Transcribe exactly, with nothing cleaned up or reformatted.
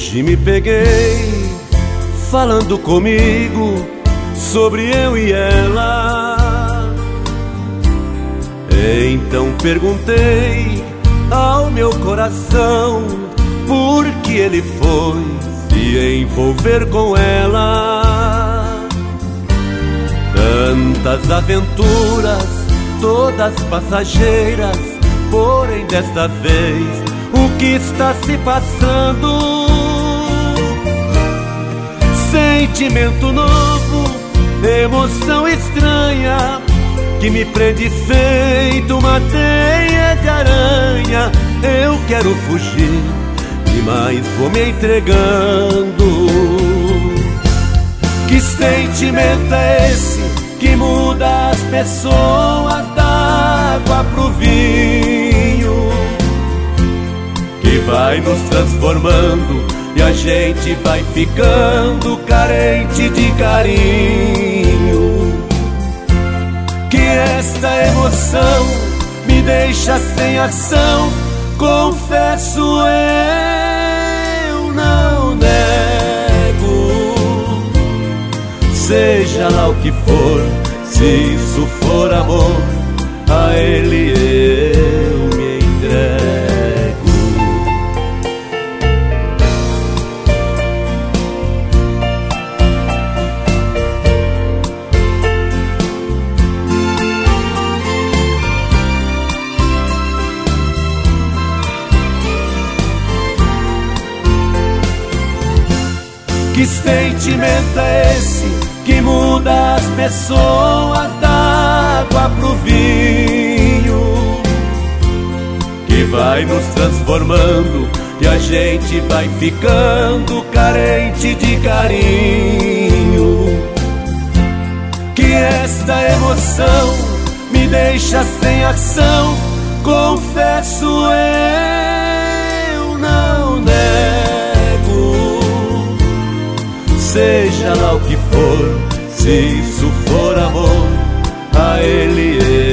Hoje me peguei falando comigo sobre eu e ela. Então perguntei ao meu coração por que ele foi se envolver com ela. Tantas aventuras, todas passageiras, porém desta vez o que está se passando? Sentimento novo, emoção estranha, que me prende feito uma teia de aranha. Eu quero fugir, mas vou me entregando. Que sentimento é esse que muda as pessoas da água pro vinho, que vai nos transformando e a gente vai ficando carente de carinho? Que esta emoção me deixa sem ação, confesso eu não nego. Seja lá o que for, se isso for amor, a ele eu me entrego. Que sentimento é esse que muda as pessoas da água pro vinho, que vai nos transformando e a gente vai ficando carente de carinho? Que esta emoção me deixa sem ação, confesso eu não nego. Seja lá o que for, se isso for amor, a ele eu